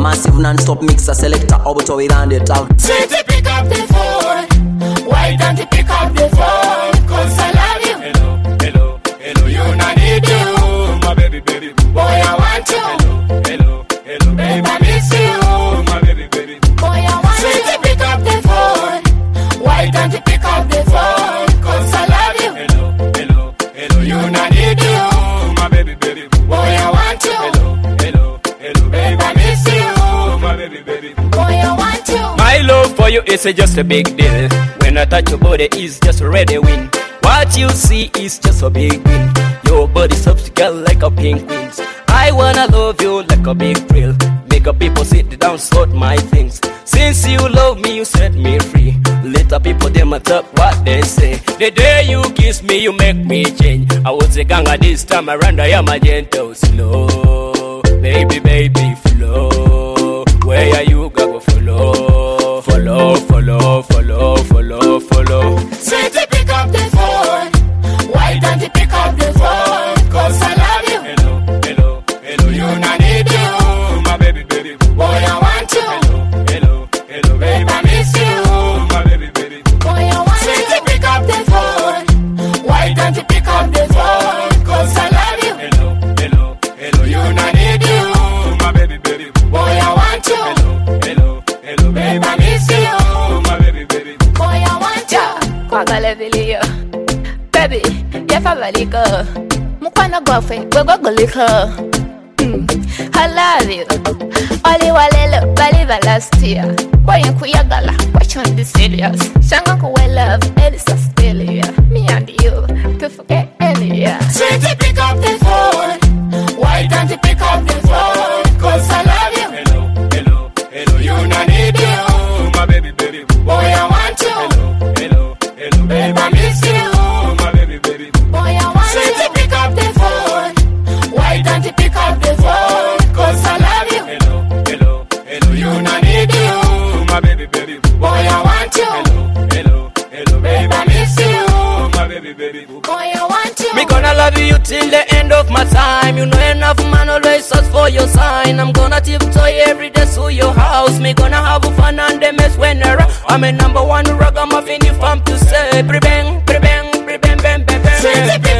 massive non-stop mixer selector. How about we land it out? City, pick up the phone. Why don't you pick up the phone? Cause I love you. Hello, you not need you. My baby, boy, I want you. Hello, baby, I miss you. My baby, boy, I want you. City, pick up the phone. Why don't you pick up the phone? Cause I love you. Hello, you not need you. My baby, boy, I want you. Hello, baby, I miss you. My baby, boy, I want you. My love for you is just a big deal. When I touch your body, it's just a ready win. What you see is just a big win. Your body soft, girl, like a penguin. I wanna love you like a big thrill. Make a people sit down, sort my things. Since you love me, you set me free. Little people, them a talk what they say. The day you kiss me, you make me change. I was a ganga this time around, I am a gentle slow. Baby, flow. Where are you, go follow? Follow. City, pick up the phone. Why don't you pick up the phone? Cause I love you. Hello, you not need you. My baby, boy, I want you. Hello, baby, I miss you. My baby, boy, I want you. City, pick up the phone. Why don't you pick up the phone? Cause I love you. Hello, you not need you. My baby, boy, I want you. Hello, baby, I miss you. My baby, boy, I want you. Kwagala video. Baby, yeah, favorito. Mukwana gofe, go liko. I love you. Oli walelo, baliva last year. Boy, kuyagala, watch on the serious. Shanga kuwe love, Elisa Stelia. Me and you, to forget Elia. City, pick up the phone. Why don't you pick up the phone? Cause I love you. Hello, you not need you. My baby, boy, I want you. Hello, baby, I miss you. My baby, boy, I want you. City, pick up the phone. Why don't you pick up the phone? Cause I love you. Hello, you not need you. My baby, boy, I want you. Hello, baby, I miss you. My baby, boy, I want you. Me gonna love you till the end of my time. You know enough man always search for your sign. I'm gonna tiptoe every day to your house. Me gonna have fun and the mess when I rock. I'm a number one ragamuffin if I'm to say. Pre-bang, bang. City,